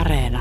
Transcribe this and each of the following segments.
Areena.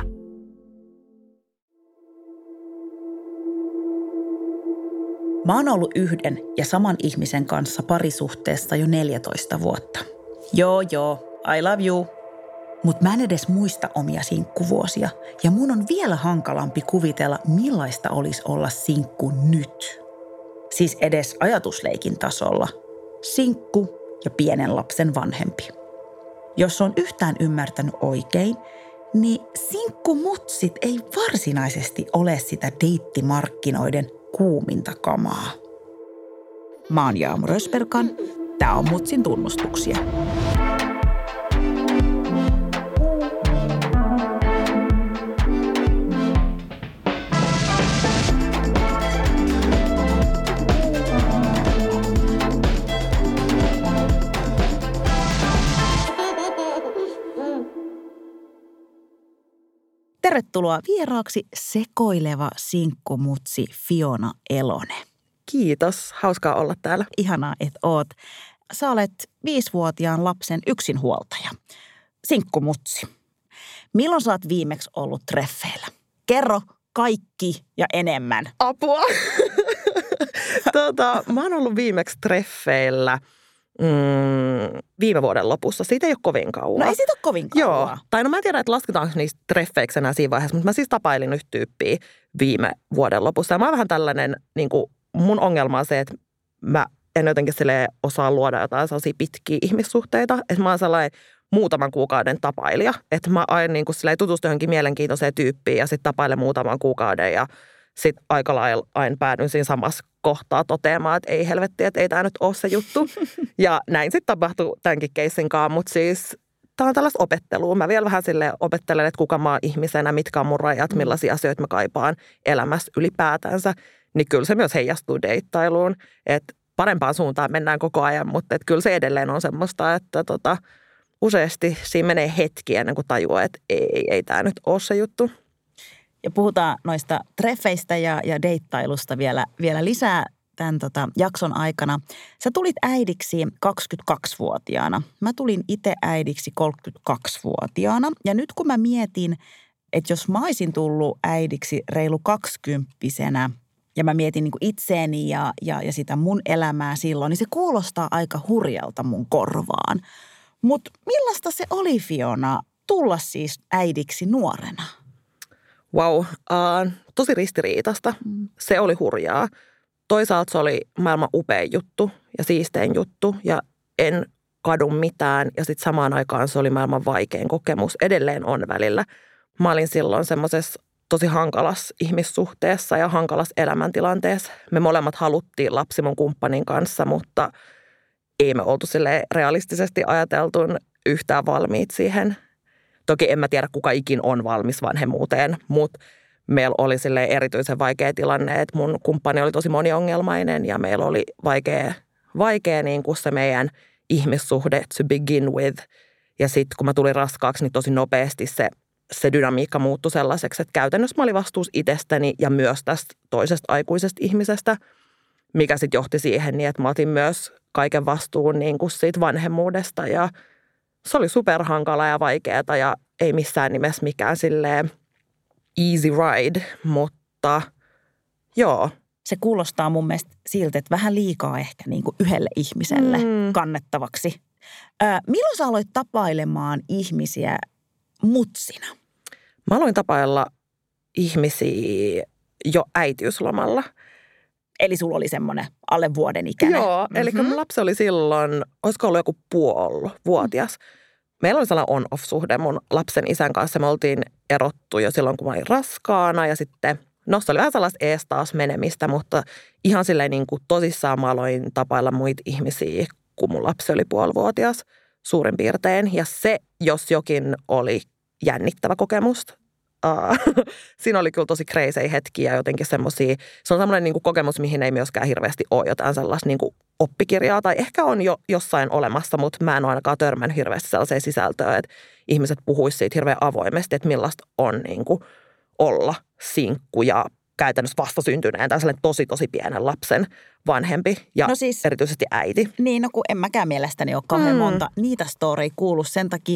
Mä oon ollut yhden ja saman ihmisen kanssa parisuhteessa jo 14 vuotta. Joo, I love you. Mut mä en edes muista omia sinkkuvuosia ja mun on vielä hankalampi kuvitella, millaista olisi olla sinkku nyt. Siis edes ajatusleikin tasolla. Sinkku ja pienen lapsen vanhempi. Jos on yhtään ymmärtänyt oikein, niin sinkkumutsit ei varsinaisesti ole sitä deittimarkkinoiden kuuminta kamaa. Mä oon Jaamu Rösperkan. Tää on Mutsin tunnustuksia. Tervetuloa vieraaksi sekoileva sinkkumutsi Fiona Elonen. Kiitos, hauskaa olla täällä. Ihanaa, että oot. Sä olet 5-vuotiaan lapsen yksinhuoltaja. Sinkkumutsi. Milloin sä oot viimeksi ollut treffeillä? Kerro kaikki ja enemmän. Apua! Mä oon ollut viimeksi treffeillä viime vuoden lopussa. Siitä ei ole kovin kauan. No ei siitä ole kovin kauan. Joo. Tai no mä en tiedä, että lasketaanko niistä treffeiksi enää siinä vaiheessa, mutta mä siis tapailin yhtä tyyppiä viime vuoden lopussa. Ja mä oon vähän tällainen, niin kuin mun ongelma on se, että mä en jotenkin osaa luoda jotain sellaisia pitkiä ihmissuhteita. Että mä oon sellainen muutaman kuukauden tapailija. Että mä aina niin kuin tutustun johonkin mielenkiintoiseen tyyppiin ja sitten tapailen muutaman kuukauden ja sitten aika lailla aina päädyin siinä samassa kohtaa toteamaan, että ei helvetti, että ei tämä nyt ole se juttu. Ja näin sitten tapahtuu tämänkin keissin kanssa, mutta siis tämä on tällaista opettelua. Mä vielä vähän silleen opettelen, että kuka mä oon ihmisenä, mitkä on mun rajat, millaisia asioita mä kaipaan elämässä ylipäätänsä. Niin kyllä se myös heijastuu deittailuun, että parempaan suuntaan mennään koko ajan, mutta että kyllä se edelleen on semmoista, että useasti siinä menee hetki ennen kuin tajuaa, että ei tämä nyt ole se juttu. Ja puhutaan noista treffeistä ja deittailusta vielä lisää tämän jakson aikana. Sä tulit äidiksi 22-vuotiaana. Mä tulin itse äidiksi 32-vuotiaana. Ja nyt kun mä mietin, että jos mä olisin tullut äidiksi reilu 20-vuotiaana ja mä mietin niin kuin itseäni ja sitä mun elämää silloin, niin se kuulostaa aika hurjalta mun korvaan. Mutta millaista se oli, Fiona, tulla siis äidiksi nuorena? Wow, tosi ristiriitasta. Se oli hurjaa. Toisaalta se oli maailman upein juttu ja siistein juttu ja en kadu mitään. Ja sitten samaan aikaan se oli maailman vaikein kokemus. Edelleen on välillä. Mä olin silloin semmoisessa tosi hankalassa ihmissuhteessa ja hankalassa elämäntilanteessa. Me molemmat haluttiin lapsi mun kumppanin kanssa, mutta ei me oltu silleen realistisesti ajateltun yhtään valmiit siihen. Toki en mä tiedä, kuka ikin on valmis vanhemmuuteen, mutta meillä oli silleen erityisen vaikea tilanne, että mun kumppani oli tosi moniongelmainen ja meillä oli vaikea niin kuin se meidän ihmissuhde to begin with. Ja sitten kun mä tulin raskaaksi, niin tosi nopeasti se dynamiikka muuttui sellaiseksi, että käytännössä mä olin vastuussa itsestäni ja myös tästä toisesta aikuisesta ihmisestä, mikä sitten johti siihen, niin että mä otin myös kaiken vastuun niin kuin siitä vanhemmuudesta ja se oli superhankala ja vaikeaa ja ei missään nimessä mikään silleen easy ride, mutta joo. Se kuulostaa mun mielestä siltä, että vähän liikaa ehkä niin kuin yhdelle ihmiselle kannettavaksi. Milloin sä aloit tapailemaan ihmisiä mutsina? Mä aloin tapailla ihmisiä jo äitiyslomalla. Eli sulla oli semmoinen alle vuoden ikäinen. Joo, eli mun lapsi oli silloin, olisiko ollut joku puolivuotias. Meillä oli sellainen on-off-suhde mun lapsen isän kanssa. Me oltiin erottu jo silloin, kun mä olin raskaana ja sitten, se oli vähän sellaista ees taas menemistä, mutta ihan silleen niin kuin tosissaan mä aloin tapailla muita ihmisiä, kun mun lapsi oli puolivuotias suurin piirtein. Ja se, jos jokin, oli jännittävä kokemus. Siinä oli kyllä tosi crazy hetkiä ja jotenkin semmoisia, se on semmoinen niin kuin kokemus, mihin ei myöskään hirveästi ole jotain sellaista niin kuin oppikirjaa tai ehkä on jo jossain olemassa, mutta mä en ole ainakaan törmännyt hirveästi sellaiseen sisältöön, että ihmiset puhuisivat siitä hirveän avoimesti, että millaista on niin kuin olla sinkku ja käytännössä vastasyntyneen tai sellainen tosi pienen lapsen vanhempi ja erityisesti äiti. Niin, no kun en mäkään mielestäni ole kauhean monta niitä storeja kuullut.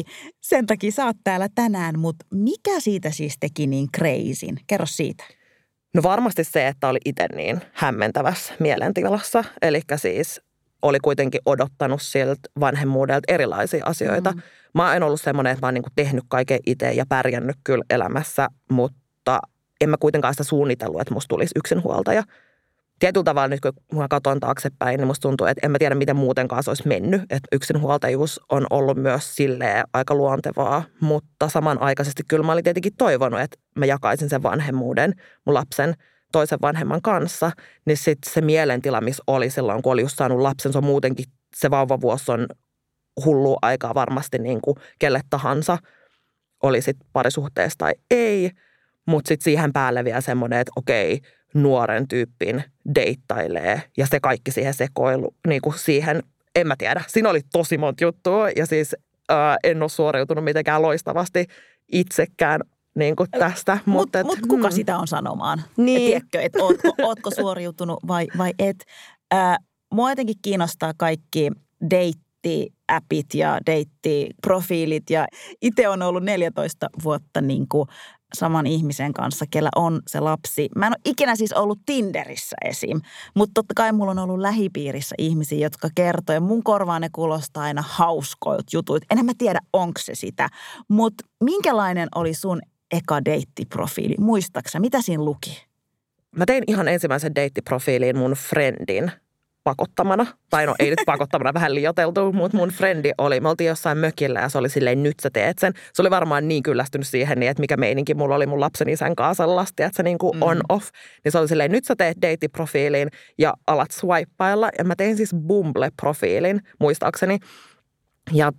Sen takia sä oot täällä tänään, mutta mikä siitä siis teki niin crazyn? Kerro siitä. No varmasti se, että oli itse niin hämmentävässä mielentilassa. Eli siis oli kuitenkin odottanut siltä vanhemmuudelta erilaisia asioita. Mä en ollut semmoinen, että mä oon niin kuin tehnyt kaiken itse ja pärjännyt kyllä elämässä, mutta en mä kuitenkaan sitä suunnitellut, että musta tulisi yksinhuoltaja. Tietyllä tavalla nyt, kun mä katson taaksepäin, niin musta tuntuu, että en mä tiedä, miten muutenkaan se olisi mennyt. Että yksinhuoltajuus on ollut myös silleen aika luontevaa, mutta samanaikaisesti kyllä mä olin tietenkin toivonut, että mä jakaisin sen vanhemmuuden mun lapsen toisen vanhemman kanssa. Niin sitten se mielentila, missä oli silloin, kun oli just saanut lapsen, se on muutenkin, se vauvavuosi on hullu aikaa varmasti niin kuin kelle tahansa, oli sitten parisuhteessa tai ei. Mutta sitten siihen päälle vielä semmoinen, että okei, nuoren tyyppin deittailee ja se kaikki siihen sekoilu, niin kuin siihen, en mä tiedä. Siinä oli tosi monta juttua ja siis en ole suoriutunut mitenkään loistavasti itsekään niin kuin tästä. Mutta kuka sitä on sanomaan? Niin. Tiedätkö, että ootko suoriutunut vai et? Mua jotenkin kiinnostaa kaikki deittiäpit ja deittiprofiilit ja itse on ollut 14 vuotta niin kuin saman ihmisen kanssa, kellä on se lapsi. Mä en ole ikinä siis ollut Tinderissä esim. Mutta totta kai mulla on ollut lähipiirissä ihmisiä, jotka kertoo. Ja mun korvaan ne kuulostaa aina hauskoilta jutuit. En mä tiedä, onko se sitä. Mutta minkälainen oli sun eka deittiprofiili? Muistaaksä, mitä siinä luki? Mä tein ihan ensimmäisen deittiprofiiliin mun friendin pakottamana. Tai no ei nyt pakottamana, vähän liioteltu, mutta mun friendi oli, me oltiin jossain mökillä ja se oli silleen, nyt sä teet sen. Se oli varmaan niin kyllästynyt siihen, niin että mikä meininki mulla oli mun lapsen isän kanssa sellaista, että se niin kuin on-off. Niin se oli silleen, nyt sä teet deittiprofiiliin ja alat swipeilla. Ja mä tein siis Bumble-profiilin, muistaakseni. Ja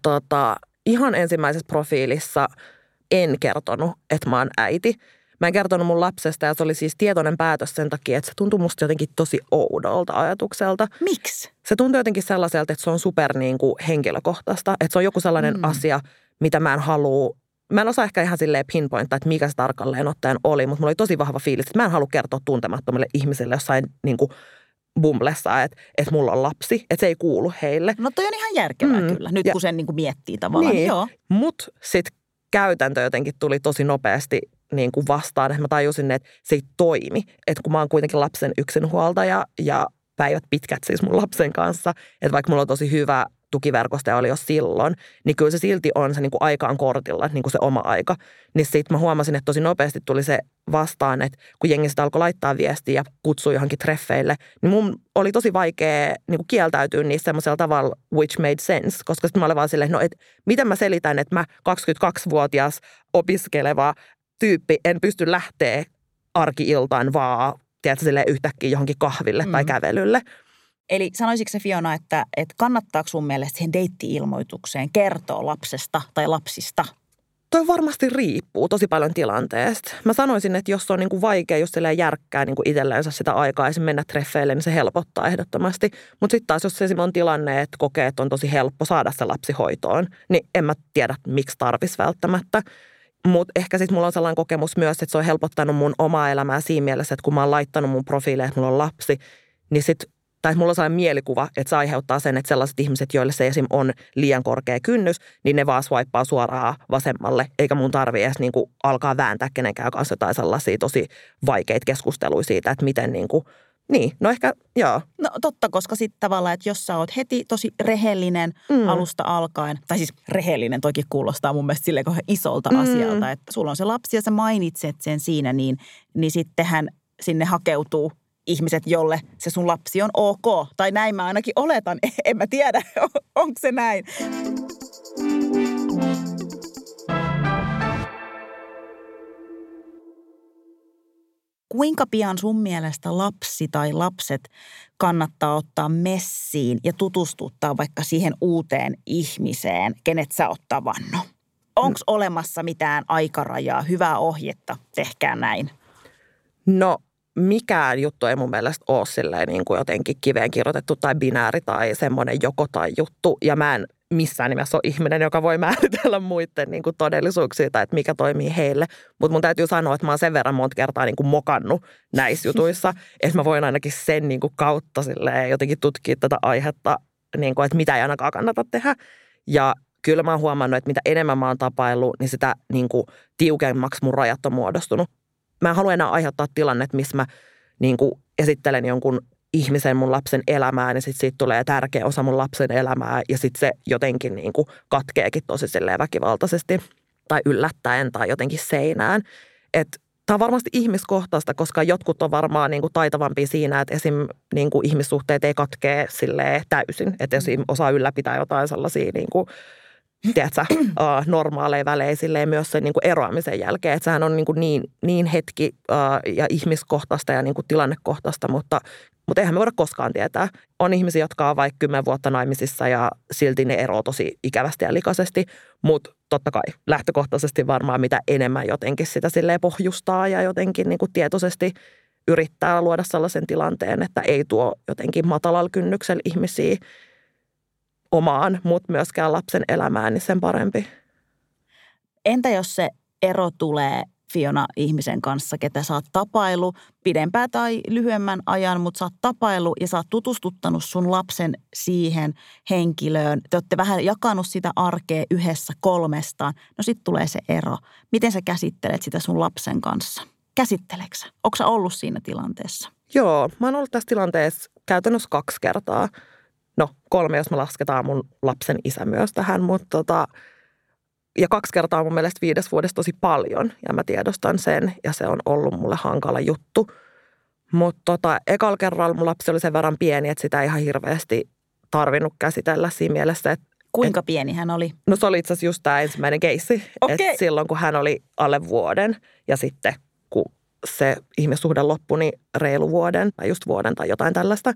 ihan ensimmäisessä profiilissa en kertonut, että mä oon äiti. Mä en kertonut mun lapsesta ja se oli siis tietoinen päätös sen takia, että se tuntui musta jotenkin tosi oudolta ajatukselta. Miksi? Se tuntui jotenkin sellaiselta, että se on super niin kuin henkilökohtaista. Että se on joku sellainen asia, mitä mä en halua. Mä en osaa ehkä ihan silleen pinpointtaa, että mikä se tarkalleen ottaen oli, mutta mulla oli tosi vahva fiilis, että mä en halua kertoa tuntemattomille ihmisille jossain niin kuin Bumblessa, että mulla on lapsi, että se ei kuulu heille. No toi on ihan järkevää kyllä, nyt kun sen niin kuin miettii tavallaan. Niin, joo. Mut sitten käytäntö jotenkin tuli tosi nopeasti niin kuin vastaan, että mä tajusin, että se ei toimi. Että kun mä oon kuitenkin lapsen yksinhuoltaja ja päivät pitkät siis mun lapsen kanssa, että vaikka mulla on tosi hyvä tukiverkosto ja oli jo silloin, niin kyllä se silti on se niin kuin aikaan kortilla, niin kuin se oma aika. Niin sitten mä huomasin, että tosi nopeasti tuli se vastaan, että kun jengi sitä alkoi laittaa viestiä ja kutsui johonkin treffeille, niin mun oli tosi vaikea niin kuin kieltäytyä niistä semmoisella tavalla, which made sense, koska sitten mä olin vaan silleen, no et miten mä selitän, että mä 22-vuotias opiskeleva tyyppi en pysty lähteä arki-iltaan vaan, tiedätkö, silleen yhtäkkiä johonkin kahville tai kävelylle. Eli sanoisitko se Fiona, että kannattaako sun mielestä siihen deitti-ilmoitukseen kertoa lapsesta tai lapsista? Toi varmasti riippuu tosi paljon tilanteesta. Mä sanoisin, että jos on niin kuin vaikea just silleen järkkää niin kuin itsellensä sitä aikaa ja mennä treffeille, niin se helpottaa ehdottomasti. Mutta sitten taas, jos esimerkiksi on tilanne, että kokee, että on tosi helppo saada se lapsi hoitoon, niin en mä tiedä, miksi tarvitsisi välttämättä. Mutta ehkä sitten mulla on sellainen kokemus myös, että se on helpottanut mun omaa elämää siinä mielessä, että kun mä oon laittanut mun profiileille, että mulla on lapsi, niin sitten tai mulla on sellainen mielikuva, että se aiheuttaa sen, että sellaiset ihmiset, joille se esim. On liian korkea kynnys, niin ne vaan swipeaa suoraan vasemmalle, eikä mun tarvitse edes niin kuin alkaa vääntää kenenkään kanssa jotain sellaisia tosi vaikeita keskusteluja siitä, että miten niin kuin, niin, no ehkä, joo. No totta, koska sitten tavallaan, että jos sä oot heti tosi rehellinen alusta alkaen, tai siis rehellinen toikin kuulostaa mun mielestä silleen isolta asialta, että sulla on se lapsi ja sä mainitset sen siinä, niin sittenhän sinne hakeutuu ihmiset, jolle se sun lapsi on ok. Tai näin mä ainakin oletan. En mä tiedä, onko se näin. Kuinka pian sun mielestä lapsi tai lapset kannattaa ottaa messiin ja tutustuttaa vaikka siihen uuteen ihmiseen, kenet sä oot tavannut? Onko olemassa mitään aikarajaa, hyvää ohjetta, tehkää näin? No, mikään juttu ei mun mielestä ole silleen niin kuin jotenkin kiveen kirjoitettu tai binääri tai semmoinen joko tai juttu. Ja mä en missään nimessä ole ihminen, joka voi määritellä muiden niin kuin todellisuuksia tai että mikä toimii heille. Mutta mun täytyy sanoa, että mä oon sen verran monta kertaa niin kuin mokannut näissä jutuissa, että mä voin ainakin sen niin kuin kautta jotenkin tutkia tätä aihetta, niin kuin, että mitä ei ainakaan kannata tehdä. Ja kyllä mä oon huomannut, että mitä enemmän mä oon tapaillut, niin sitä niin kuin tiukemmaksi mun rajat on muodostunut. Mä en halua enää aiheuttaa tilannetta, missä mä niin kuin esittelen jonkun ihmisen mun lapsen elämään, ja sitten siitä tulee tärkeä osa mun lapsen elämää, ja sitten se jotenkin niin kuin katkeekin tosi silleen väkivaltaisesti tai yllättäen tai jotenkin seinään. Että tämä on varmasti ihmiskohtaista, koska jotkut on varmaan niin kuin taitavampia siinä, että esim. Niin kuin ihmissuhteet ei katkee silleen täysin. Että esim. Osaa ylläpitää jotain sellaisia niin kuin, tiedätkö, normaaleja välejä silleen myös sen niin kuin eroamisen jälkeen. Että sehän on niin hetki ja ihmiskohtaista ja niin kuin tilannekohtaista, mutta eihän me voida koskaan tietää. On ihmisiä, jotka on vaikka 10 vuotta naimisissa ja silti ne eroaa tosi ikävästi ja likaisesti. Mutta totta kai lähtökohtaisesti varmaan mitä enemmän jotenkin sitä silleen pohjustaa ja jotenkin niin kuin tietoisesti yrittää luoda sellaisen tilanteen, että ei tuo jotenkin matalalla kynnyksellä ihmisiä omaan, mutta myöskään lapsen elämään, niin sen parempi. Entä jos se ero tulee, Fiona, ihmisen kanssa, ketä sä oot tapailu pidempään tai lyhyemmän ajan, mutta sä oot tapailu ja sä oot tutustuttanut sun lapsen siihen henkilöön. Te ootte vähän jakanut sitä arkea yhdessä 3. No sit tulee se ero. Miten sä käsittelet sitä sun lapsen kanssa? Käsitteleksä? Onko sä ollut siinä tilanteessa? Joo, mä oon ollut tässä tilanteessa käytännössä 2 kertaa. No 3, jos me lasketaan mun lapsen isä myös tähän, mutta ja 2 kertaa on mun mielestä 5 vuodessa tosi paljon, ja mä tiedostan sen, ja se on ollut mulle hankala juttu. Mutta ekalla kerralla mun lapsi oli sen verran pieni, että sitä ei ihan hirveästi tarvinnut käsitellä siinä mielessä, että kuinka pieni hän oli? No se oli itse asiassa just tämä ensimmäinen keissi, että silloin kun hän oli alle vuoden, ja sitten kun se ihmissuhde loppui, niin reilu vuoden, tai just vuoden tai jotain tällaista.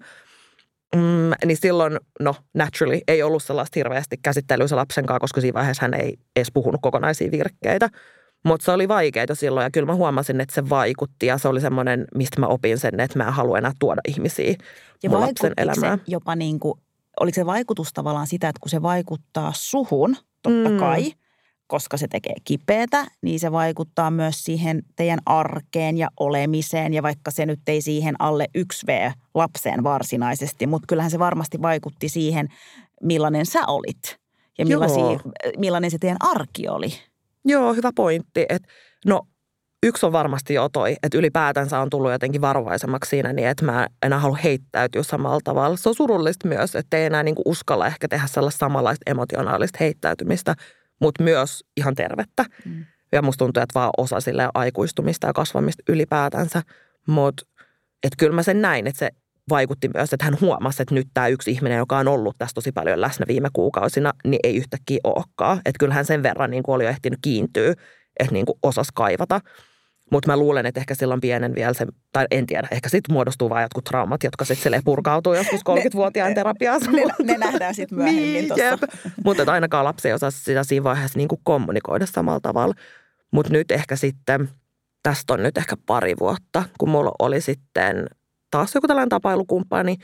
Niin silloin, naturally, ei ollut sellaista hirveästi käsittelyä se lapsen kanssa, koska siinä vaiheessa hän ei edes puhunut kokonaisia virkkeitä. Mutta se oli vaikeaa silloin, ja kyllä mä huomasin, että se vaikutti, ja se oli semmoinen, mistä mä opin sen, että mä en halua enää tuoda ihmisiä ja mun lapsen elämään. Se jopa niin kuin, oliko se vaikutus tavallaan sitä, että kun se vaikuttaa suhun, totta kai, koska se tekee kipeätä, niin se vaikuttaa myös siihen teidän arkeen ja olemiseen, ja vaikka se nyt ei siihen alle 1V-lapseen varsinaisesti, mutta kyllähän se varmasti vaikutti siihen, millainen sä olit ja millainen se teidän arki oli. Joo, hyvä pointti. Yksi on varmasti jo toi, että ylipäätänsä on tullut jotenkin varovaisemmaksi siinä niin, että mä enää halua heittäytyä samalla tavalla. Se on surullista myös, että ei enää niinku uskalla ehkä tehdä sellaista samanlaista emotionaalista heittäytymistä, mutta myös ihan tervettä. Ja musta tuntuu, että vaan osa silleen aikuistumista ja kasvamista ylipäätänsä. Mutta kyllä mä sen näin, että se vaikutti myös, että hän huomasi, että nyt tämä yksi ihminen, joka on ollut tässä tosi paljon läsnä viime kuukausina, niin ei yhtäkkiä olekaan. Että kyllähän sen verran niin oli jo ehtinyt kiintyä, että niin osasi kaivata. Mutta mä luulen, että ehkä silloin pienen vielä se, tai en tiedä, ehkä sitten muodostuu vaan jotkut traumat, jotka sitten purkautuu joskus 30-vuotiaan terapiassa. Ne nähdään sitten myöhemmin tuossa. Mutta ainakaan lapsi ei osaa sitä siinä vaiheessa niin kuin kommunikoida samalla tavalla. Mutta nyt ehkä sitten, tästä on nyt ehkä 2 vuotta, kun mulla oli sitten taas joku tällainen tapailukumppani,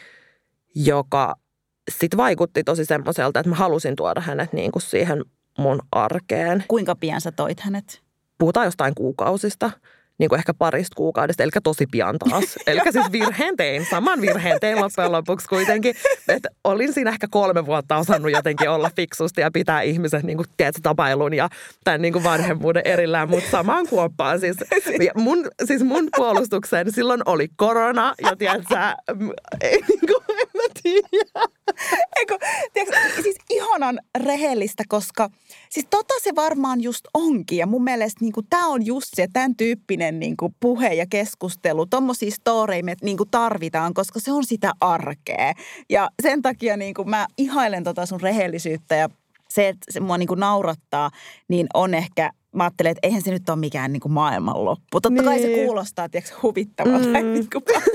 joka sitten vaikutti tosi semmoiselta, että mä halusin tuoda hänet niin kuin siihen mun arkeen. Kuinka pian sä toit hänet? Puhutaan jostain kuukausista, niin kuin ehkä 2 kuukaudesta, eli tosi pian taas. Eli siis saman virheen tein loppujen lopuksi kuitenkin. Että olin siinä ehkä 3 vuotta osannut jotenkin olla fiksusti ja pitää ihmiset niin kuin, tiedätkö, tapailun ja tämän niin kuin vanhemmuuden erillään, mutta samaan kuoppaan. Mun puolustukseen silloin oli korona ja tiedätkö, en mä tiedä. Siis ihanan rehellistä, koska siis se varmaan just onkin. Ja mun mielestä niin tämä on just se tämän tyyppinen niin puhe ja keskustelu. Tommosia storeja me niin tarvitaan, koska se on sitä arkea. Ja sen takia niin mä ihailen sun rehellisyyttä ja se, että se mua niin naurattaa, niin on ehkä, mä ajattelen, että eihän se nyt ole mikään niin maailmanloppu. Totta kai se kuulostaa, tiedätkö, huvittavalta. Niin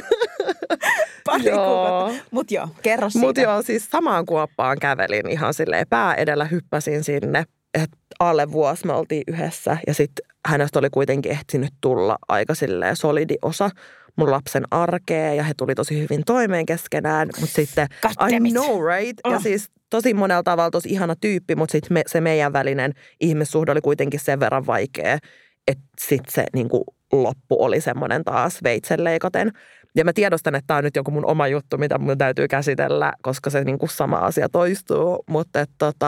pari kuukautta. Mutta joo, kerro siitä. Mutta joo, siis samaan kuoppaan kävelin ihan silleen pää edellä hyppäsin sinne. Että alle vuosi me oltiin yhdessä ja sitten hänestä oli kuitenkin ehtinyt tulla aika silleen solidi osa mun lapsen arkea ja he tuli tosi hyvin toimeen keskenään, mutta sitten I know right? Ja siis tosi monella tavalla tosi ihana tyyppi, mutta sitten se meidän välinen ihmissuhde oli kuitenkin sen verran vaikea, että sitten se niinku loppu oli semmoinen taas veitsen leikaten. Ja mä tiedostan, että tämä on nyt joku mun oma juttu, mitä mun täytyy käsitellä, koska se niinku sama asia toistuu. Mutta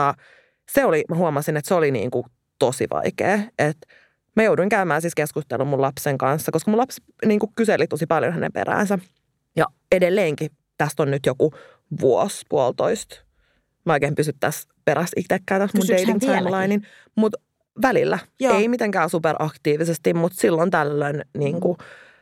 mä huomasin, että se oli niinku tosi vaikea. Että mä jouduin käymään siis keskustelun mun lapsen kanssa, koska mun lapsi niinku kyseli tosi paljon hänen peräänsä. Ja edelleenkin tästä on nyt joku vuosi, puolitoista. Mä oikein pysy tässä perässä itsekään tässä mun dating timelinein. Mutta välillä. Joo. Ei mitenkään superaktiivisesti, mutta silloin tällöin niinku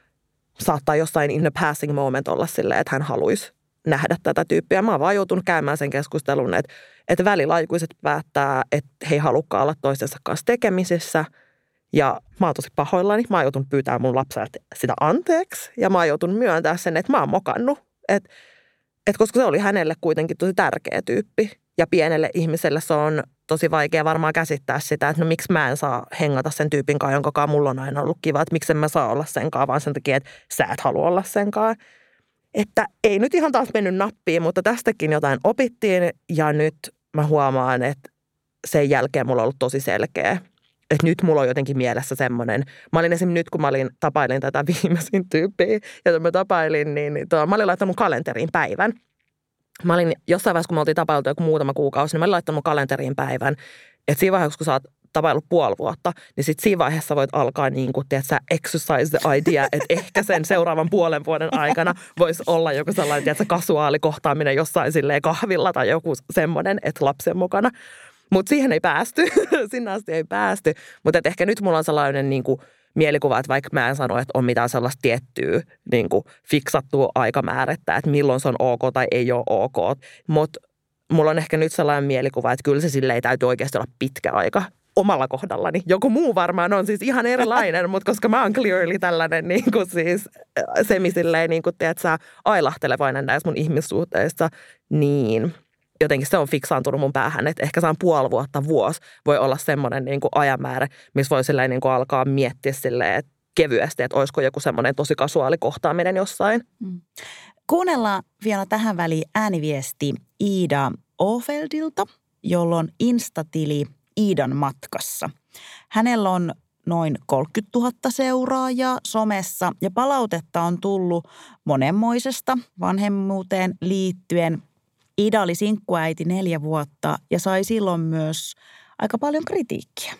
saattaa jossain in the passing moment olla silleen, että hän haluaisi nähdä tätä tyyppiä. Mä oon vaan joutunut käymään sen keskustelun, että välillä aikuiset päättää, että he ei halukkaan olla toistensa kanssa tekemisissä. Ja mä oon tosi pahoillani. Mä oon joutunut pyytämään mun lapselta sitä anteeksi. Ja mä oon joutunut myöntää sen, että mä oon mokannut. Koska se oli hänelle kuitenkin tosi tärkeä tyyppi. Ja pienelle ihmiselle se on tosi vaikea varmaan käsittää sitä, että no miksi mä en saa hengata sen tyypin kanssa, jonka kanssa mulla on aina ollut kiva. Että miksi en mä saa olla sen kanssa, vaan sen takia, että sä et halua olla sen kanssa. Että ei nyt ihan taas mennyt nappiin, mutta tästäkin jotain opittiin. Ja nyt mä huomaan, että sen jälkeen mulla on ollut tosi selkeä. Että nyt mulla on jotenkin mielessä semmoinen. Mä olin esimerkiksi nyt, kun mä tapailin tätä viimeisin tyyppiä, jota mä tapailin, niin mä olin laittanut kalenteriin päivän. Mä olin jossain vaiheessa, kun me oltiin tapailtu joku muutama kuukausi, niin mä olin laittanut kalenteriin päivän. Että siinä vaiheessa, kun sä oot tapaillut puoli vuotta, niin sit siinä vaiheessa voit alkaa niin kuin, tiedätkö, exercise the idea, että ehkä sen seuraavan puolen vuoden aikana voisi olla joku sellainen, tiedätkö, kasuaali kohtaaminen jossain silleen kahvilla tai joku semmoinen, että lapsen mukana. Mutta siihen ei päästy, sinne asti ei päästy. Mutta ehkä nyt mulla on sellainen niin kuin mielikuva, että vaikka mä en sano, että on mitään sellaista tiettyä niin kuin fiksattua aikamäärettä, että milloin se on ok tai ei ole ok. Mutta mulla on ehkä nyt sellainen mielikuva, että kyllä se silleen täytyy oikeasti olla pitkä aika omalla kohdallani. Joku muu varmaan on siis ihan erilainen, mutta koska mä oon clearly tällainen niin kuin siis semisilleen, niin kuin tiedätkö, ailahtelevainen näissä mun ihmissuhteissa, niin jotenkin se on fiksaantunut mun päähän, että ehkä saan puoli vuotta, vuosi voi olla semmoinen niin kuin ajanmäärä, missä voi silleen niin kuin alkaa miettiä silleen, että kevyesti, että olisiko joku semmoinen tosi kasuaali kohtaaminen jossain. Kuunnellaan vielä tähän väliin ääniviesti Iida Ofeldilta, jolla on Instatili Iidan matkassa. Hänellä on noin 30 000 seuraajaa somessa ja palautetta on tullut monenmoisesta vanhemmuuteen liittyen. Iida oli sinkkuäiti 4 vuotta ja sai silloin myös aika paljon kritiikkiä.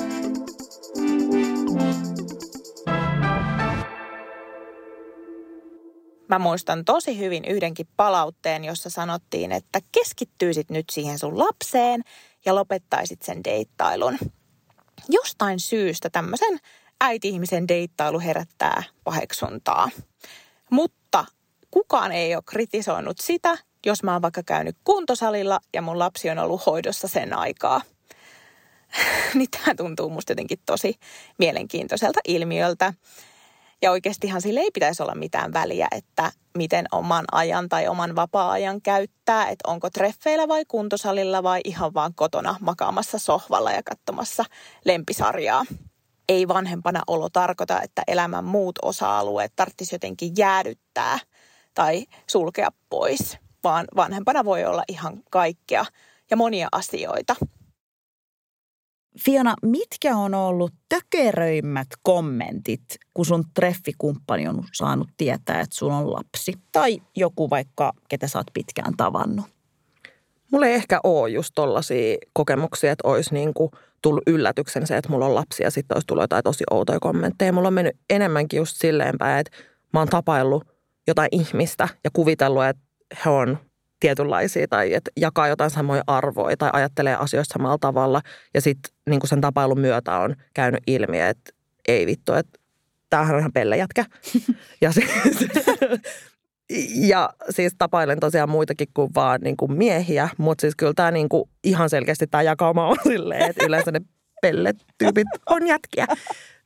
Mä muistan tosi hyvin yhdenkin palautteen, jossa sanottiin, että keskittyisit nyt siihen sun lapseen ja lopettaisit sen deittailun. Jostain syystä tämmöisen äiti-ihmisen deittailu herättää paheksuntaa. Mutta kukaan ei ole kritisoinut sitä, jos mä oon vaikka käynyt kuntosalilla ja mun lapsi on ollut hoidossa sen aikaa. Niin tämä tuntuu musta jotenkin tosi mielenkiintoiselta ilmiöltä. Ja oikeastihan sille ei pitäisi olla mitään väliä, että miten oman ajan tai oman vapaa-ajan käyttää. Että onko treffeillä vai kuntosalilla vai ihan vaan kotona makaamassa sohvalla ja katsomassa lempisarjaa. Ei vanhempana olo tarkoita, että elämän muut osa-alueet tarvitsisi jotenkin jäädyttää tai sulkea pois. Vaan vanhempana voi olla ihan kaikkea ja monia asioita. Fiona, mitkä on ollut tökeröimmät kommentit, kun sun treffikumppani on saanut tietää, että sulla on lapsi? Tai joku vaikka, ketä sä oot pitkään tavannut? Mulla ei ehkä ole just tollaisia kokemuksia, että olisi niinku tullut yllätyksen se, että mulla on lapsi ja sitten olisi tullut jotain tosi outoja kommentteja. Mulla on mennyt enemmänkin just silleen päin, että mä oon tapaillut jotain ihmistä ja kuvitellut, että he on tietynlaisia tai että jakaa jotain samoja arvoja tai ajattelee asioista samalla tavalla. Ja sitten niin sen tapailun myötä on käynyt ilmi, että ei vittu, että tämähän on ihan pellejätkä. Ja siis tapailen tosiaan muitakin kuin vaan niin kuin miehiä, mutta siis kyllä tämä niin kuin ihan selkeästi tämä jakauma on silleen, että yleensä ne pelletyypit on jätkiä.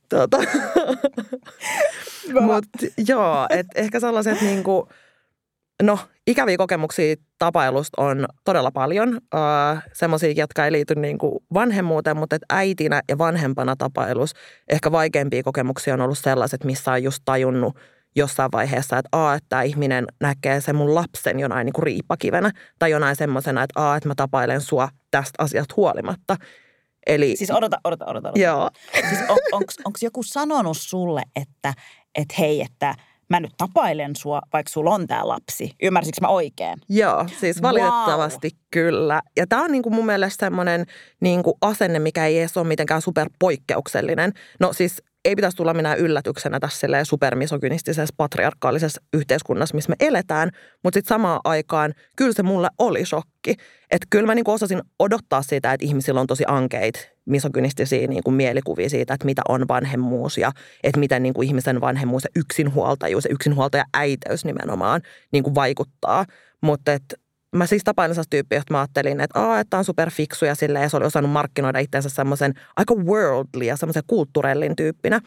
Mutta joo, että ehkä sellaiset niin kuin No, ikäviä kokemuksia tapailusta on todella paljon. Semmoisia, jotka ei liity niin kuin vanhemmuuteen, mutta et äitinä ja vanhempana tapailus ehkä vaikeimpia kokemuksia on ollut sellaiset, missä on just tajunnut jossain vaiheessa, että tämä ihminen näkee sen mun lapsen jonain niin kuin riippakivenä tai jonain semmoisena, että mä tapailen sua tästä asiasta huolimatta. Eli, siis odota. Joo. Siis onko joku sanonut sulle, että hei, että mä nyt tapailen sua, vaikka sulla on tää lapsi? Ymmärsikö mä oikein? Joo, siis valitettavasti kyllä. Ja tää on niinku mun mielestä semmoinen niinku asenne, mikä ei edes ole mitenkään superpoikkeuksellinen. No siis ei pitäisi tulla minään yllätyksenä tässä supermisogynistisessä patriarkaalisessa yhteiskunnassa, missä me eletään, mutta sitten samaan aikaan kyllä se mulle oli shokki. Että kyllä mä niinku osasin odottaa sitä, että ihmisillä on tosi ankeita misogynistisiä niinku mielikuvia siitä, että mitä on vanhemmuus ja että miten niinku ihmisen vanhemmuus ja yksinhuoltajuus ja yksinhuoltaja-äiteys nimenomaan niinku vaikuttaa. Mutta mä siis tapailin sellaista tyyppiä, että mä ajattelin, että on superfiksu ja silleen se oli osannut markkinoida itsensä semmoisen aika worldly ja semmoisen kulttuurellin tyyppinä.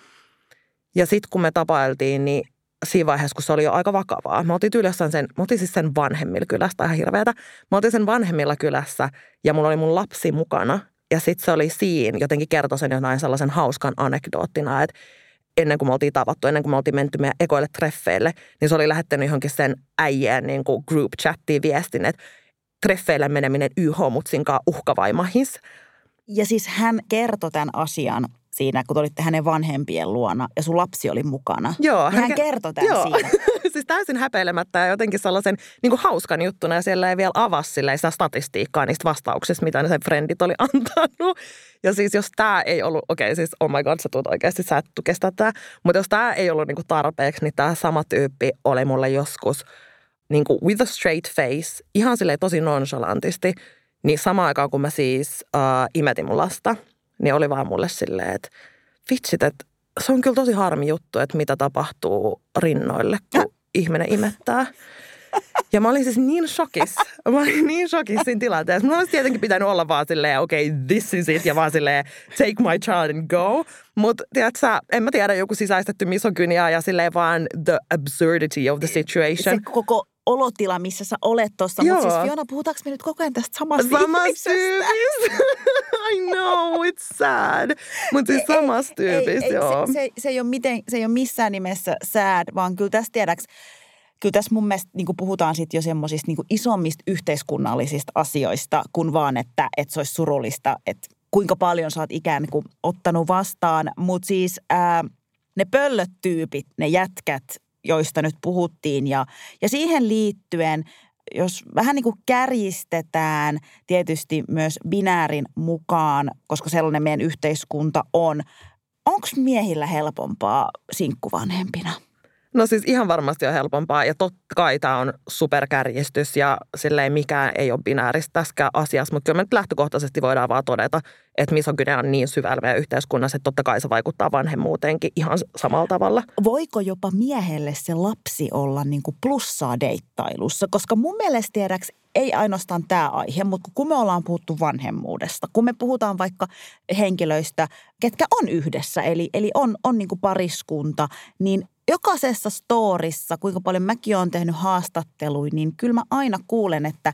Ja sitten kun me tapailtiin, niin siinä vaiheessa, kun se oli jo aika vakavaa, mä oltiin siis sen vanhemmilla kylästä, ihan hirveätä. Mä oltiin sen vanhemmilla kylässä ja mulla oli mun lapsi mukana. Ja sitten se oli siinä, jotenkin kertoi sen jotain sellaisen hauskan anekdoottina, että ennen kuin me oltiin tavattu, ennen kuin me oltiin menty meidän ekoille treffeille, niin se oli lähettänyt johonkin sen äijän niin kuin group chattiin viestin, että treffeille meneminen YH-mutsinkaan uhkavaimahis. Ja siis hän kertoi tämän asian siinä, kun olitte hänen vanhempien luona ja sun lapsi oli mukana. Joo. Hän kertoi tämän siinä. Siis täysin häpeilemättä ja jotenkin sellaisen niin kuin hauskan juttuna ja siellä ei vielä avasi sitä statistiikkaa niistä vastauksista, mitä ne sen frendit oli antanut. Ja siis jos tämä ei ollut, siis oh my god, sä tulet oikeasti, sä et kestää tämä. Mutta jos tämä ei ollut niin kuin tarpeeksi, niin tämä sama tyyppi oli mulle joskus niin kuin with a straight face, ihan silleen tosi nonchalantisti. Niin samaan aikaan, kun mä siis imetin mun lasta, niin oli vaan mulle silleen, että vitsit, että se on kyllä tosi harmi juttu, että mitä tapahtuu rinnoille, kun ihminen imettää. Ja mä olin siis niin shokissa. Mä olin niin shokissa siinä tilanteessa. Mä olisi tietenkin pitänyt olla vaan silleen, this is it, ja vaan silleen, take my child and go. Mutta tiedätkö, en mä tiedä, joku sisäistetty misogynia ja silleen vaan the absurdity of the situation. Se koko olotila, missä sä olet tossa. Mutta siis Fiona, puhutaanko me nyt koko ajan tästä samasta ihmisestä? I know, it's sad. Mutta siis samasta tyypistä, joo. Se ei ole missään nimessä sad, vaan kyllä tässä tiedäks, kyllä tässä mun mielestä niin puhutaan sitten jo semmoisista niin isommista yhteiskunnallisista asioista, kun vaan, että se olisi surullista, että kuinka paljon sä oot ikään kuin ottanut vastaan. Mutta siis ne pöllötyypit, ne jätkät, joista nyt puhuttiin ja siihen liittyen, jos vähän niin kuin kärjistetään tietysti myös binäärin mukaan, koska sellainen meidän yhteiskunta on, onko miehillä helpompaa sinkkuvanhempina? No siis ihan varmasti on helpompaa ja totta kai tämä on superkärjistys ja silleen mikään ei ole binääristä tässäkään asiassa, mutta kyllä me nyt lähtökohtaisesti voidaan vaan todeta, että misogynia on niin syvällä meidän yhteiskunnassa, että totta kai se vaikuttaa vanhemmuuteenkin ihan samalla tavalla. Voiko jopa miehelle se lapsi olla niin kuin plussaa deittailussa? Koska mun mielestä tiedäks, ei ainoastaan tämä aihe, mutta kun me ollaan puhuttu vanhemmuudesta, kun me puhutaan vaikka henkilöistä, ketkä on yhdessä, eli on niin kuin pariskunta, niin jokaisessa storissa, kuinka paljon mäkin olen tehnyt haastatteluja, niin kyllä mä aina kuulen, että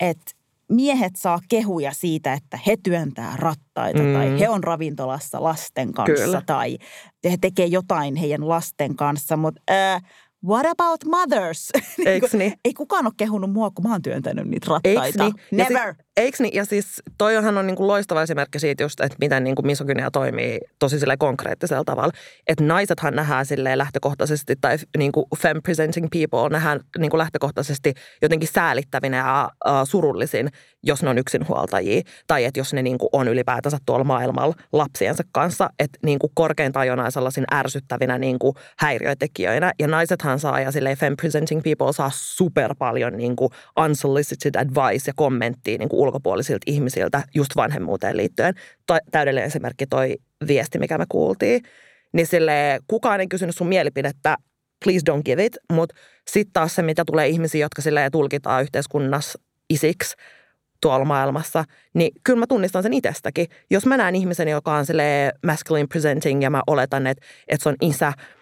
miehet saa kehuja siitä, että he työntää rattaita tai he on ravintolassa lasten kanssa kyllä. Tai he tekee jotain heidän lasten kanssa, mutta what about mothers? Eiks niin? Ei kukaan ole kehunut mua, kun mä oon työntänyt niitä rattaita. Eiks niin? Never. Eiks niin? Ja siis toihan on niinku loistava esimerkki siitä just, että miten niinku misogynia toimii tosi silleen konkreettisella tavalla. Että naisethan nähdään silleen lähtökohtaisesti tai niinku femme presenting people nähdään niinku lähtökohtaisesti jotenkin säälittävinä ja surullisin, jos ne on yksinhuoltajia. Tai että jos ne niinku on ylipäätänsä tuolla maailmalla lapsiensa kanssa. Että niinku korkeintaan jonain sellaisin ärsyttävinä niinku häiriötekijöinä. Ja naisethan saa ja silleen femme presenting people saa super paljon niinku unsolicited advice ja kommenttia niinku ulkopuolisilta ihmisiltä just vanhemmuuteen liittyen. Täydellinen esimerkki toi viesti, mikä me kuultiin. Niin silleen kukaan ei kysynyt sun mielipidettä, please don't give it. Mutta sitten taas se, mitä tulee ihmisiä, jotka silleen tulkitaan yhteiskunnassa isiksi tuolla maailmassa, niin kyllä mä tunnistan sen itsestäkin. Jos mä näen ihmisen, joka on silleen masculine presenting ja mä oletan, että se on isä,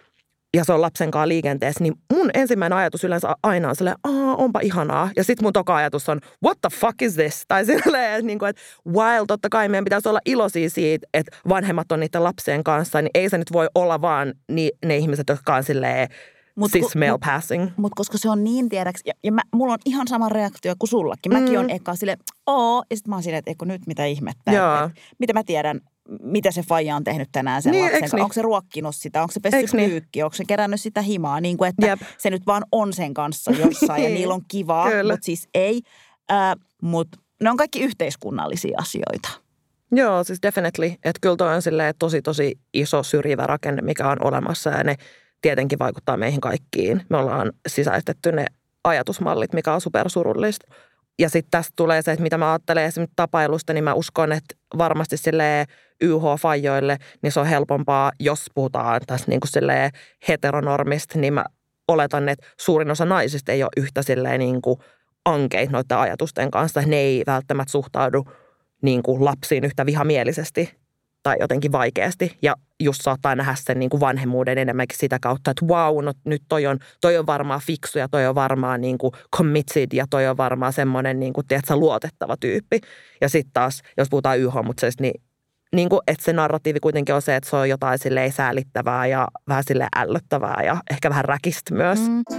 ja se on lapsen kanssa liikenteessä, niin mun ensimmäinen ajatus yleensä aina on silleen, onpa ihanaa. Ja sitten mun toka ajatus on, what the fuck is this? Tai silleen, että while totta kai meidän pitäisi olla iloisia siitä, että vanhemmat on niiden lapsien kanssa, niin ei se nyt voi olla vaan ne ihmiset, jotka on silleen cis male passing. Mutta koska se on niin tiedäks, ja mulla on ihan sama reaktio kuin sullakin. Mäkin on eka silleen, ja sitten mä oon silleen, että eikö nyt mitä ihmettä. Mitä mä tiedän, mitä se faija on tehnyt tänään sen lapsen. Niin? Onko se ruokkinut sitä, onko se pessyt pyykki, onko se kerännyt sitä himaa. Niin kuin, että se nyt vaan on sen kanssa jossain ja niillä on kivaa, mutta siis ei. Mutta ne on kaikki yhteiskunnallisia asioita. Joo, siis definitely. Että kyllä toi on silleen tosi iso syrjivä rakenne, mikä on olemassa ja ne tietenkin vaikuttaa meihin kaikkiin. Me ollaan sisäistetty ne ajatusmallit, mikä on supersurullista. Ja sitten tästä tulee se, että mitä mä ajattelen esimerkiksi tapailusta, niin mä uskon, että varmasti silleen YH-fajoille, niin se on helpompaa, jos puhutaan tässä niin kuin silleen heteronormista, niin mä oletan, että suurin osa naisista ei ole yhtä silleen niin kuin ankeita noiden ajatusten kanssa. Ne ei välttämättä suhtaudu niin kuin lapsiin yhtä vihamielisesti tai jotenkin vaikeasti. Ja just saattaa nähdä sen niin kuin vanhemmuuden enemmänkin sitä kautta, että wow, no nyt toi on varmaan fiksu ja toi on varmaan niin kuin committed ja toi on varmaan semmoinen niin kuin, tiedätkö, luotettava tyyppi. Ja sitten taas, jos puhutaan YH-mutseista, niin kuin, että se narratiivi kuitenkin on se, että se on jotain silleen säälittävää ja vähän silleen ällöttävää ja ehkä vähän räkistä myös.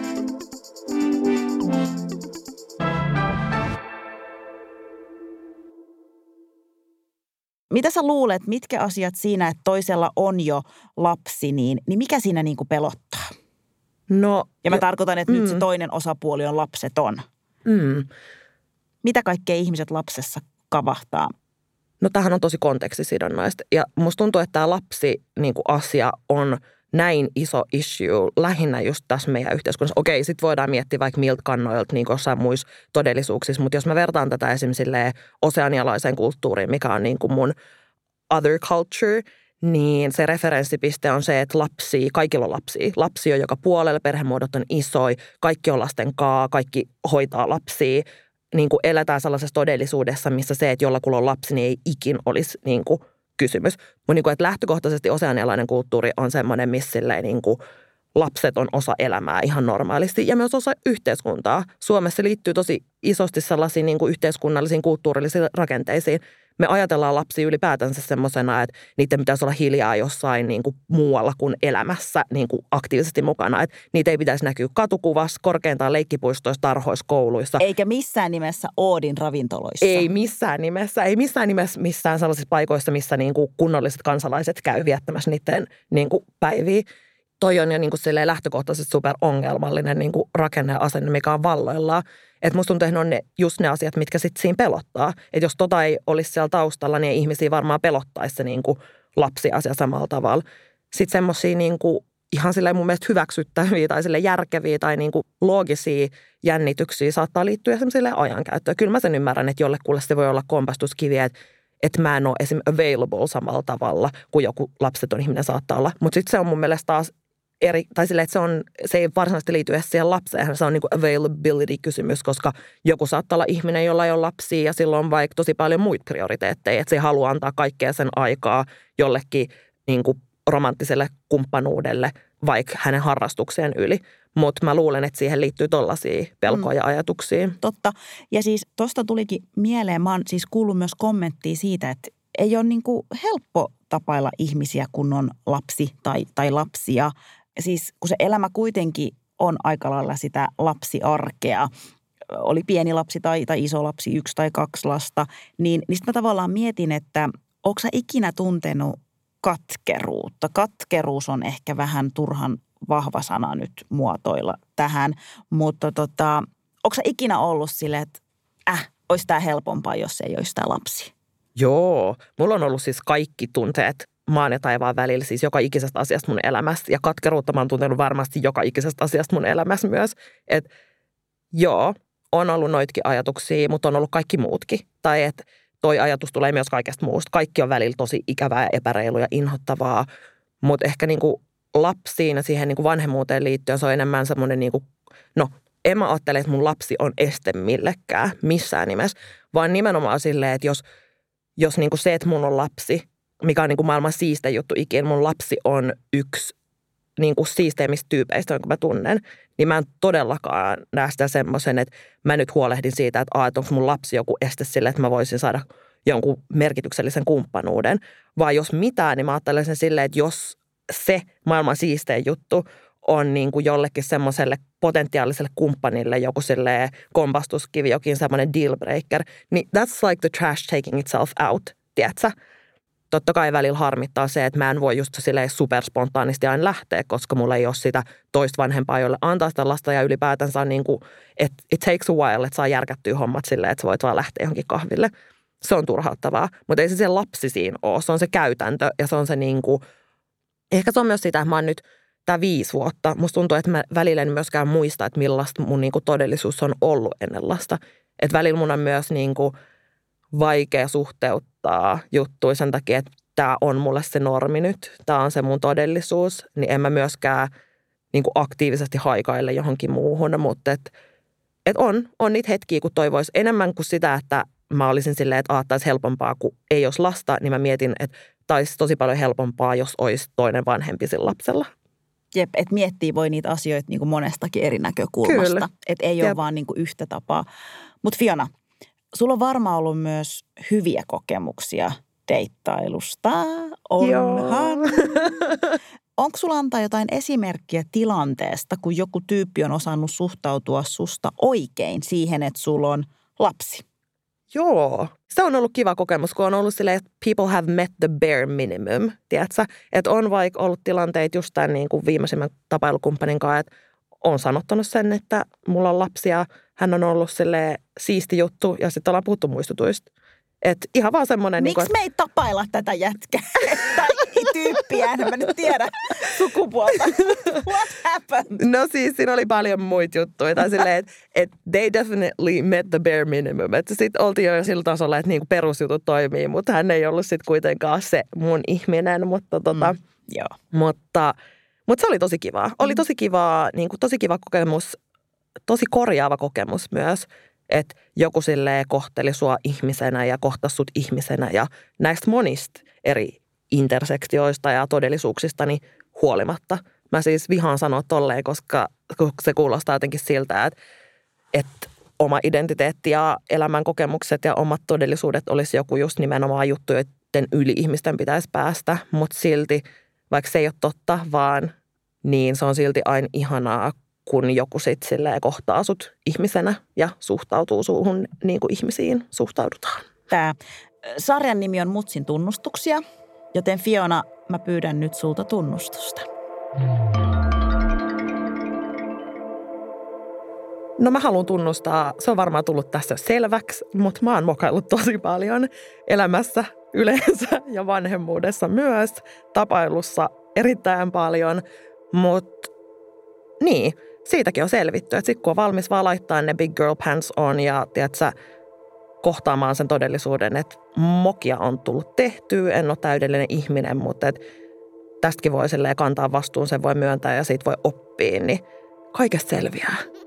Mitä sä luulet, mitkä asiat siinä, että toisella on jo lapsi, niin mikä siinä niin kuin pelottaa? No, ja mä tarkoitan, että nyt se toinen osapuoli on lapseton. Mitä kaikkea ihmiset lapsessa kavahtaa? No tämähän on tosi kontekstisidonnaista. Ja musta tuntuu, että tämä lapsi-asia on näin iso issue lähinnä just tässä meidän yhteiskunnassa. Okei, sit voidaan miettiä vaikka miltä kannoilta niin kuin jossain muissa todellisuuksissa, mutta jos mä vertaan tätä esimerkiksi oseanialaiseen kulttuuriin, mikä on niin kuin mun other culture, niin se referenssipiste on se, että kaikilla on lapsia. Lapsi on joka puolella, perhemuodot on isoja, kaikki on lasten kaa, kaikki hoitaa lapsia. Niin kuin eletään sellaisessa todellisuudessa, missä se, että jollakulla on lapsi, niin ei ikin olisi niin kuin kysymys. Mutta niin kuin, että lähtökohtaisesti oseanialainen kulttuuri on semmoinen, missä niin kuin lapset on osa elämää ihan normaalisti ja myös osa yhteiskuntaa. Suomessa liittyy tosi isosti sellaisiin niin kuin yhteiskunnallisiin, kulttuurillisiin rakenteisiin. Me ajatellaan lapsia ylipäätänsä semmoisena, että niiden pitäisi olla hiljaa jossain niin kuin muualla kuin elämässä niin kuin aktiivisesti mukana. Että niitä ei pitäisi näkyä katukuvassa, korkeintaan leikkipuistoissa, tarhoissa, kouluissa. Eikä missään nimessä Oodin ravintoloissa. Ei missään nimessä missään sellaisissa paikoissa, missä niin kuin kunnolliset kansalaiset käy viettämässä niiden niin kuin päiviä. Toi on jo niin kuin lähtökohtaisesti superongelmallinen niin kuin rakenne ja asenne, mikä on valloillaan. Että musta tuntuu, että ne on just ne asiat, mitkä sitten siinä pelottaa. Että jos tota ei olisi siellä taustalla, niin ihmisiä varmaan pelottaisi se niin kuin lapsiasia samalla tavalla. Sitten semmoisia niin kuin ihan silleen mun mielestä hyväksyttäviä tai silleen järkeviä tai niin kuin loogisia jännityksiä saattaa liittyä semmoiselle ajankäyttöön. Kyllä mä sen ymmärrän, että jollekulle se voi olla kompastuskiviä, että mä en ole esimerkiksi available samalla tavalla kuin joku lapseton ihminen saattaa olla. Mutta sitten se on mun mielestä taas tai silleen, että se ei varsinaisesti liity edes siihen lapseen, se on niin kuin availability-kysymys, koska joku saattaa olla ihminen, jolla ei ole lapsia ja sillä on vaikka tosi paljon muita prioriteetteja, että se ei halua antaa kaikkea sen aikaa jollekin niin kuin romanttiselle kumppanuudelle, vaikka hänen harrastukseen yli. Mutta mä luulen, että siihen liittyy tollaisia pelkoja ja ajatuksia. Totta. Ja siis tuosta tulikin mieleen, mä oon siis kuullut myös kommenttia siitä, että ei ole niin kuin helppo tapailla ihmisiä, kun on lapsi tai lapsia. Siis kun se elämä kuitenkin on aika lailla sitä lapsiarkea, oli pieni lapsi tai iso lapsi, 1 tai 2 lasta, niin sitten mä tavallaan mietin, että onko sä ikinä tuntenut katkeruutta? Katkeruus on ehkä vähän turhan vahva sana nyt muotoilla tähän, mutta onko sä ikinä ollut silleen, että olisi tää helpompaa, jos ei olisi tää lapsi? Joo, mulla on ollut siis kaikki tunteet maan ja taivaan välillä, siis joka ikisestä asiasta mun elämässä. Ja katkeruutta mä oon tuntenut varmasti joka ikisestä asiasta mun elämässä myös. Että joo, on ollut noitakin ajatuksia, mutta on ollut kaikki muutkin. Tai että toi ajatus tulee myös kaikesta muusta. Kaikki on välillä tosi ikävää, epäreilua ja inhottavaa. Mutta ehkä niinku lapsiin ja siihen niinku vanhemmuuteen liittyen se on enemmän semmoinen niinku, en mä ajattele, että mun lapsi on este millekään missään nimessä. Vaan nimenomaan silleen, että jos niinku se, että mun on lapsi, mikä on niinku maailman siistein juttu ikinä, mun lapsi on yksi niin kuin siisteimmistä tyypeistä, jonka mä tunnen, niin mä en todellakaan näe sitä semmoisen, että mä nyt huolehdin siitä, että onko mun lapsi joku este sille, että mä voisin saada jonkun merkityksellisen kumppanuuden. Vai jos mitään, niin mä ajattelen sen silleen, että jos se maailman siistein juttu on niin kuin jollekin semmoiselle potentiaaliselle kumppanille joku silleen kompastuskivi, jokin semmoinen deal breaker, niin that's like the trash taking itself out, tiedätkö? Totta kai välillä harmittaa se, että mä en voi just silleen superspontaanisti aina lähteä, koska mulla ei ole sitä toista vanhempaa, jolle antaa sitä lasta ja ylipäätänsä niin kuin, että it takes a while, että saa järkättyä hommat silleen, että sä voit vaan lähteä johonkin kahville. Se on turhauttavaa, mutta ei se lapsi siinä ole, se on se käytäntö ja se on se niin kuin, ehkä se on myös sitä, että mä oon nyt tämä 5 vuotta. Musta tuntuu, että mä välillä en myöskään muista, että millaista mun niin kuin todellisuus on ollut ennen lasta. Että välillä mun on myös niin kuin vaikea suhteuttaa juttuja sen takia, että tämä on mulle se normi nyt. Tämä on se mun todellisuus, niin en mä myöskään niin kuin aktiivisesti haikaile johonkin muuhun. Mutta on niitä hetkiä, kun toivoisi enemmän kuin sitä, että mä olisin silleen, että taisi helpompaa, kun ei olisi lasta, niin mä mietin, että taisi tosi paljon helpompaa, jos olisi toinen vanhempi sillä lapsella. Jep, että miettii voi niitä asioita niin kuin monestakin eri näkökulmasta. Kyllä. Että ei ole vaan niin kuin yhtä tapaa. Mutta Fiona, sulla on varmaan ollut myös hyviä kokemuksia deittailusta. Onhan. Onko sulla antaa jotain esimerkkiä tilanteesta, kun joku tyyppi on osannut suhtautua susta oikein siihen, että sulla on lapsi? Joo. Se on ollut kiva kokemus, kun on ollut silleen, että people have met the bare minimum, tiedätkö? Että on vaikka ollut tilanteita just tämän niin kuin viimeisimmän tapailukumppanin kanssa, että on sanottanut sen, että mulla on lapsia, hän on ollut silleen siisti juttu ja sitten ollaan puhuttu muistutuista. Että ihan vaan semmoinen... Miksi me ei tapailla tätä jätkää? Tai tyyppiä, en mä nyt tiedä sukupuolta. What happened? No siis siinä oli paljon muita juttuja. Tai silleen, että they definitely met the bare minimum. Että sitten oltiin jo sillä tasolla, että niinku perusjutut toimii, mutta hän ei ollut sitten kuitenkaan se mun ihminen. Mutta joo. Mutta se oli tosi kivaa. Oli tosi kivaa, niinku tosi kiva kokemus, tosi korjaava kokemus myös. Että joku silleen kohteli sua ihmisenä ja kohtasi sut ihmisenä ja näistä monista eri intersektioista ja todellisuuksistani huolimatta. Mä siis vihaan sanoa tolleen, koska se kuulostaa jotenkin siltä, että oma identiteetti ja elämän kokemukset ja omat todellisuudet olisi joku just nimenomaan juttu, joiden yli ihmisten pitäisi päästä. Mutta silti, vaikka se ei ole totta, vaan niin se on silti aina ihanaa, kun joku sitten silleen kohtaa sut ihmisenä ja suhtautuu suuhun niin kuin ihmisiin suhtaudutaan. Tämä sarjan nimi on Mutsin tunnustuksia, joten Fiona, mä pyydän nyt sulta tunnustusta. No mä haluan tunnustaa, se on varmaan tullut tässä selväksi, mutta mä oon mokaillut tosi paljon elämässä yleensä ja vanhemmuudessa myös, tapailussa erittäin paljon, mutta niin, siitäkin on selvitty, että sitten kun on valmis vaan laittaa ne big girl pants on ja tiedätkö, kohtaamaan sen todellisuuden, että mokia on tullut tehtyä, en ole täydellinen ihminen, mutta että tästäkin voi kantaa vastuun, sen voi myöntää ja siitä voi oppia, niin kaikesta selviää.